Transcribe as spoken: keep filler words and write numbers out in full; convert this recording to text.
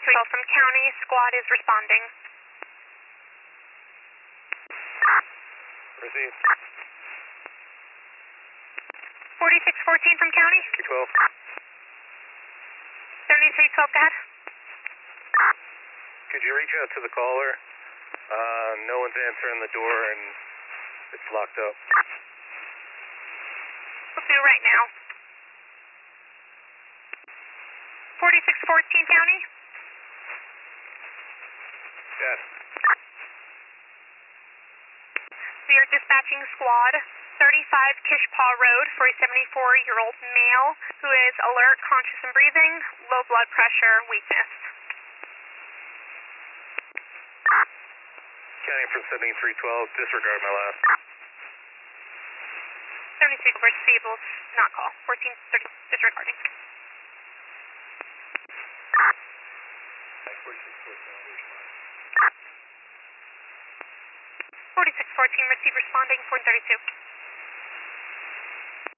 seventy-three twelve from county, squad is responding. Received. forty-six fourteen from county. three twelve. seventy-three twelve, go ahead. Could you reach out to the caller? Uh, no one's answering the door and it's locked up. We'll do right now. forty-six fourteen county. Yes. We are dispatching squad thirty-five Kishpaw Road for a seventy-four-year-old male who is alert, conscious and breathing, low blood pressure, weakness. Counting from seventy-three twelve, disregard my last. seventy-three receivable, not call. fourteen thirty, disregarding. forty-six fourteen, receive responding, four thirty-two.